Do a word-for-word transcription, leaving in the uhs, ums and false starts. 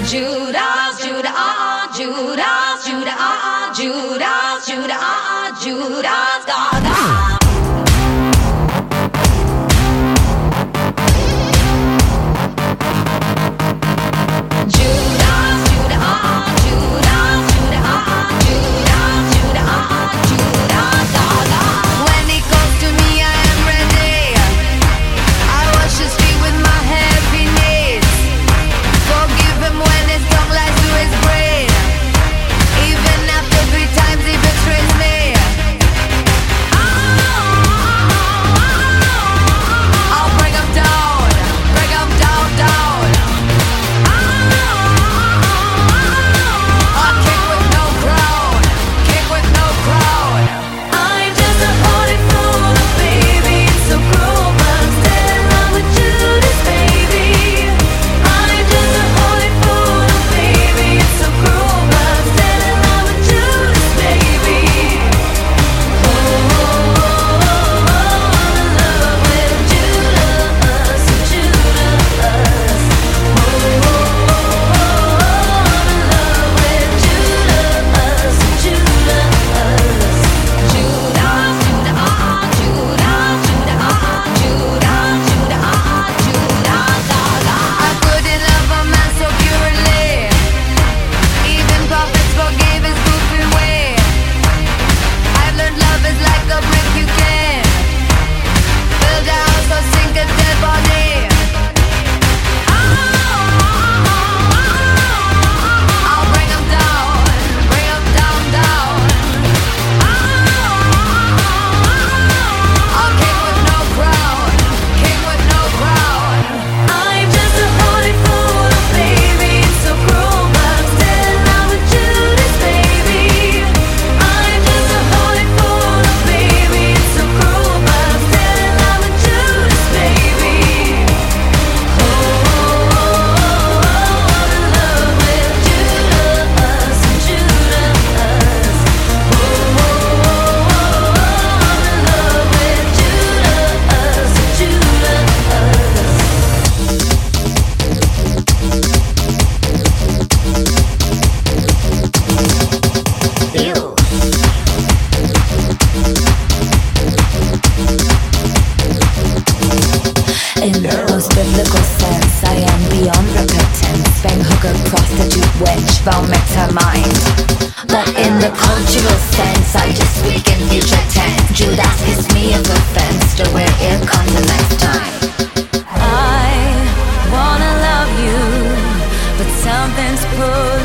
Judas, Judas, ah, Judas, Judas, ah, Judas, Judas, ah, Judas, Gaga. Biblical sense, I am beyond repentance. Bang hooker, prostitute, wench, vomit her mind. But in the cultural sense, I just speak in future tense. Judas kiss me of offense, to where it comes the next time. I wanna love you, but something's put